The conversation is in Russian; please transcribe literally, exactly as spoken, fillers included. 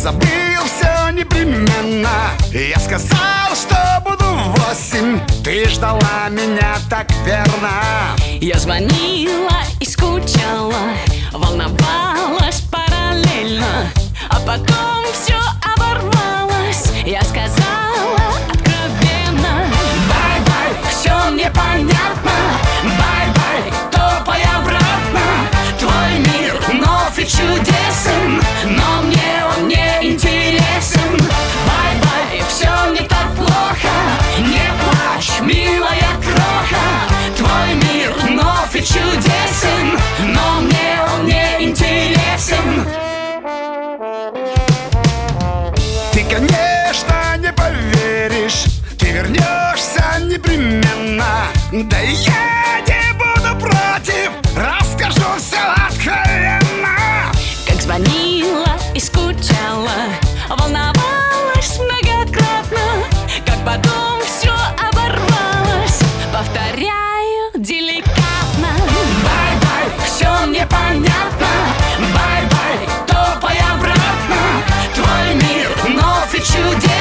забыл все непременно. Я сказал, что буду в восемь. Ты ждала меня так верно. Я звонила и скучала, волновалась параллельно, а потом все оборвалось. Я сказала откровенно: бай-бай, все мне понятно. Бай-бай, топай обратно. Твой мир вновь и чудесен, но мне он не интересен. Бай-бай, все не так плохо. Не плачь, милая кроха. Твой мир вновь и чудесен, но мне он не интересен. Ты, конечно, не поверишь, ты вернешься непременно. Да и я не буду против, расскажу все откровенно. Как звонила и скучала, волновалась многократно, как потом все оборвалось. Повторяю деликатно: бай-бай, все мне понятно. Бай-бай, топай обратно. Твой мир вновь и чудесен.